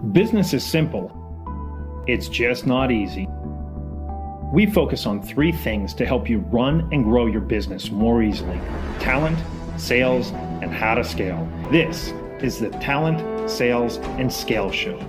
Business is simple. It's just not easy. We focus on three things to help you run and grow your business more easily: talent, sales, and how to scale. This is the Talent, Sales, and Scale Show.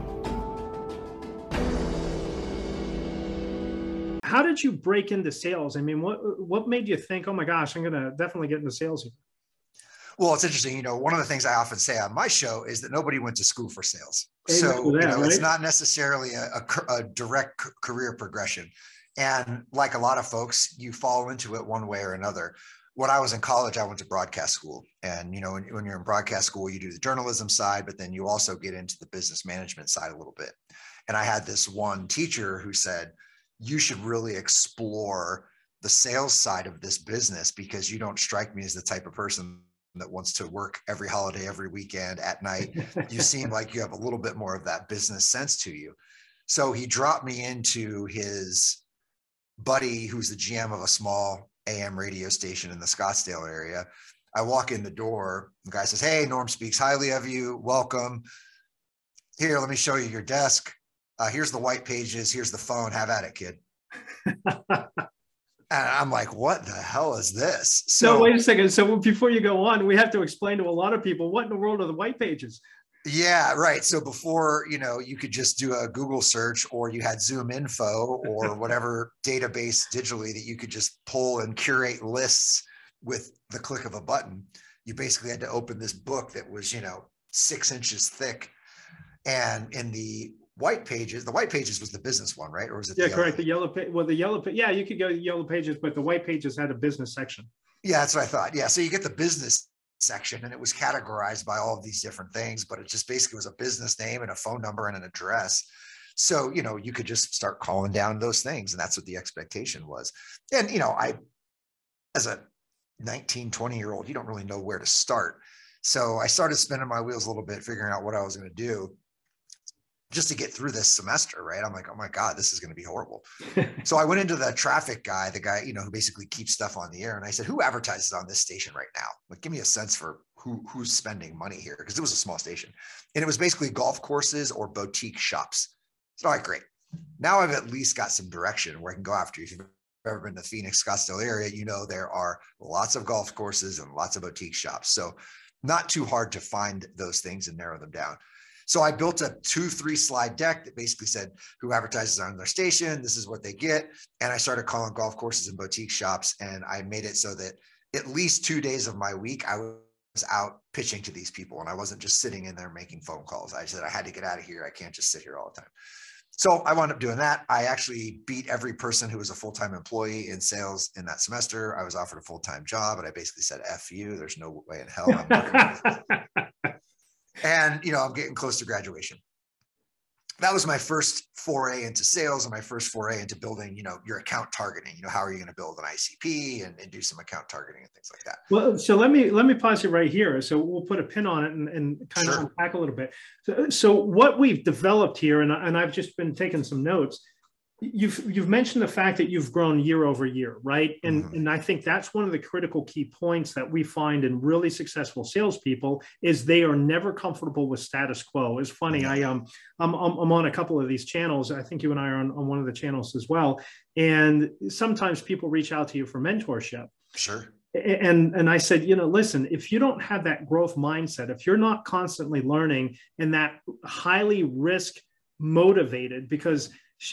How did you break into sales? I mean, what made you think, oh my gosh, I'm going to definitely get into sales here? Well, it's interesting. One of the things I often say on my show is that nobody went to school for sales. It's not necessarily a direct career progression. And like a lot of folks, you fall into it one way or another. When I was in college, I went to broadcast school. And, when you're in broadcast school, you do the journalism side, but then you also get into the business management side a little bit. And I had this one teacher who said, you should really explore the sales side of this business because you don't strike me as the type of person that wants to work every holiday, every weekend at night. You seem like you have a little bit more of that business sense to you. So he dropped me into his buddy, who's the GM of a small AM radio station in the Scottsdale area. I walk in the door, the guy says, "Hey, Norm speaks highly of you. Welcome. Here, let me show you your desk. Here's the white pages. Here's the phone. Have at it, kid." And I'm like, what the hell is this? So wait a second. So before you go on, we have to explain to a lot of people, what in the world are the white pages? Yeah, right. So before, you could just do a Google search, or you had Zoom Info or whatever database digitally that you could just pull and curate lists with the click of a button. You basically had to open this book that was, 6 inches thick. And in the white pages was the business one, right? Or was it? Yeah, correct. The yellow page. Well, yeah, you could go to yellow pages, but the white pages had a business section. Yeah, that's what I thought. Yeah. So you get the business section, and it was categorized by all of these different things, but it just basically was a business name and a phone number and an address. So, you could just start calling down those things. And that's what the expectation was. And, I, as a 19, 20-year-old, you don't really know where to start. So I started spinning my wheels a little bit, figuring out what I was going to do just to get through this semester, right? I'm like, oh my God, this is going to be horrible. So I went into the traffic guy, the guy, who basically keeps stuff on the air. And I said, who advertises on this station right now? Like, give me a sense for who's spending money here. Because it was a small station. And it was basically golf courses or boutique shops. So all right, great. Now I've at least got some direction where I can go after. If you've ever been to the Phoenix, Scottsdale area, there are lots of golf courses and lots of boutique shops. So not too hard to find those things and narrow them down. So I built a 2-3 slide deck that basically said who advertises on their station, this is what they get. And I started calling golf courses and boutique shops. And I made it so that at least 2 days of my week, I was out pitching to these people. And I wasn't just sitting in there making phone calls. I said, I had to get out of here. I can't just sit here all the time. So I wound up doing that. I actually beat every person who was a full-time employee in sales in that semester. I was offered a full-time job, and I basically said, F you, there's no way in hell I'm working. And, I'm getting close to graduation. That was my first foray into sales and my first foray into building, your account targeting. How are you going to build an ICP and do some account targeting and things like that? Well, so let me pause you right here. So we'll put a pin on it and kind of unpack a little bit. So what we've developed here, and I've just been taking some notes. You've mentioned the fact that you've grown year over year, right? And I think that's one of the critical key points that we find in really successful salespeople is they are never comfortable with status quo. It's funny, I'm on a couple of these channels. I think you and I are on one of the channels as well. And sometimes people reach out to you for mentorship. Sure. And I said, listen, if you don't have that growth mindset, if you're not constantly learning and that highly risk motivated, because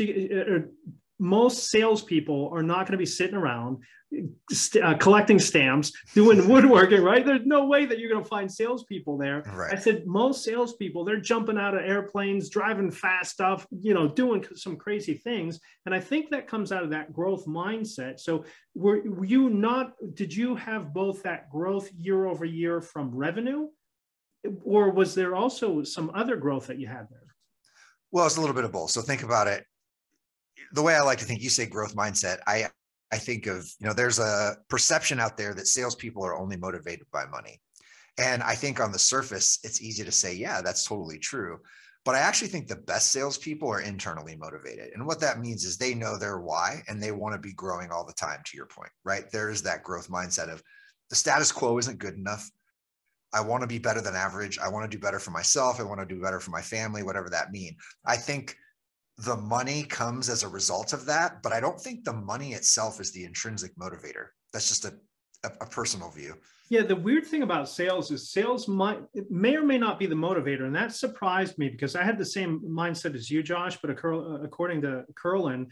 most salespeople are not going to be sitting around collecting stamps, doing woodworking, right? There's no way that you're going to find salespeople there. Right. I said, most salespeople, they're jumping out of airplanes, driving fast stuff, doing some crazy things. And I think that comes out of that growth mindset. So did you have both that growth year over year from revenue, or was there also some other growth that you had there? Well, it's a little bit of both. So think about it. The way I like to think, you say growth mindset, I think of, there's a perception out there that salespeople are only motivated by money. And I think on the surface, it's easy to say, yeah, that's totally true. But I actually think the best salespeople are internally motivated. And what that means is they know their why and they want to be growing all the time, to your point, right? There is that growth mindset of the status quo isn't good enough. I want to be better than average. I want to do better for myself. I want to do better for my family, whatever that means. I think the money comes as a result of that, but I don't think the money itself is the intrinsic motivator. That's just a personal view. Yeah, the weird thing about sales is sales may or may not be the motivator, and that surprised me because I had the same mindset as you, Josh. But according to Curlin,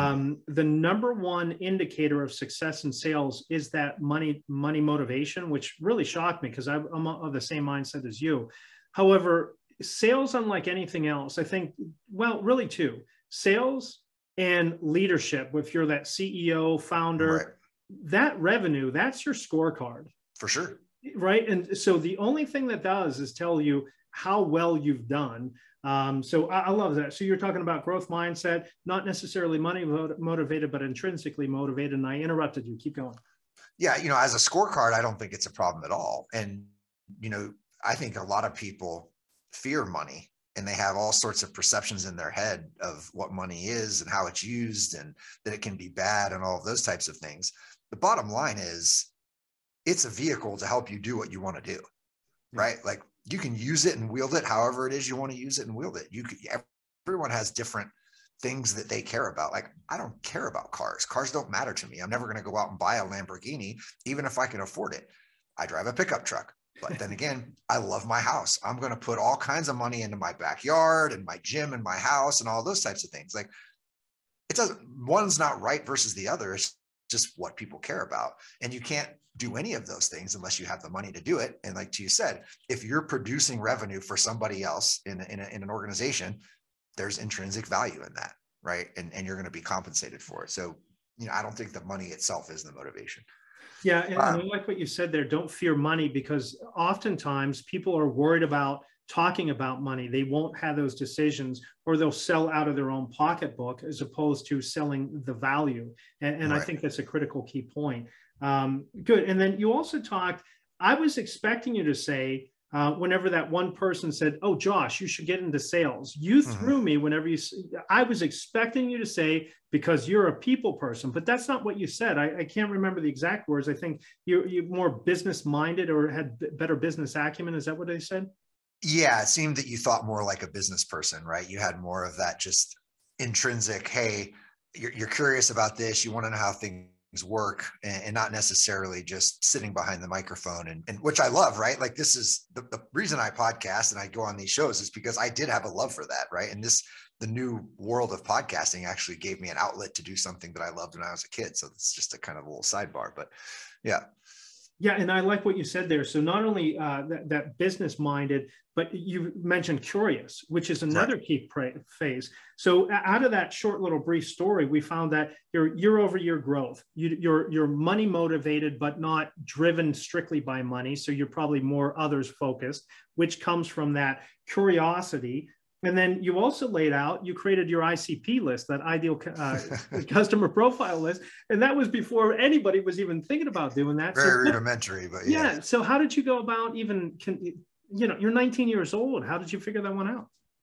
the number one indicator of success in sales is that money motivation, which really shocked me because I'm of the same mindset as you. However, sales, unlike anything else, I think, well, really two: sales and leadership. If you're that CEO, founder, right, that revenue, that's your scorecard. For sure. Right. And so the only thing that does is tell you how well you've done. So I love that. So you're talking about growth mindset, not necessarily money motivated, but intrinsically motivated. And I interrupted you. Keep going. Yeah. You know, as a scorecard, I don't think it's a problem at all. And, you know, I think a lot of people fear money and they have all sorts of perceptions in their head of what money is and how it's used and that it can be bad and all of those types of things. The bottom line is, it's a vehicle to help you do what you want to do, right? Like you can use it and wield it however it is you want to use it and wield it. Everyone has different things that they care about. Like I don't care about cars. Cars don't matter to me. I'm never going to go out and buy a Lamborghini, even if I can afford it. I drive a pickup truck. But then again, I love my house. I'm going to put all kinds of money into my backyard and my gym and my house and all those types of things. Like it doesn't, one's not right versus the other. It's just what people care about. And you can't do any of those things unless you have the money to do it. And like you said, if you're producing revenue for somebody else in an organization, there's intrinsic value in that, right? And you're going to be compensated for it. So, you know, I don't think the money itself is the motivation. Yeah. And I like what you said there. Don't fear money, because oftentimes people are worried about talking about money. They won't have those decisions, or they'll sell out of their own pocketbook as opposed to selling the value. And right. I think that's a critical key point. Good. And then you also talked, I was expecting you to say, whenever that one person said, "Oh, Josh, you should get into sales," you threw me whenever I was expecting you to say, because you're a people person, but that's not what you said. I can't remember the exact words. I think you're more business minded or had better business acumen. Is that what they said? Yeah. It seemed that you thought more like a business person, right? You had more of that just intrinsic, hey, you're curious about this. You want to know how things work, and not necessarily just sitting behind the microphone, and which I love, right? Like this is the reason I podcast and I go on these shows is because I did have a love for that, right? And the new world of podcasting actually gave me an outlet to do something that I loved when I was a kid. So it's just a kind of a little sidebar, but yeah. Yeah, and I like what you said there. So not only that business minded, but you mentioned curious, which is another right. key phase. So out of that short little brief story, we found that your year-over-year growth, you're money motivated, but not driven strictly by money. So you're probably more others focused, which comes from that curiosity. And then you also laid out, you created your ICP list, that ideal customer profile list. And that was before anybody was even thinking about doing that. Very rudimentary, but yeah. So how did you go about even, you're 19 years old. How did you figure that one out?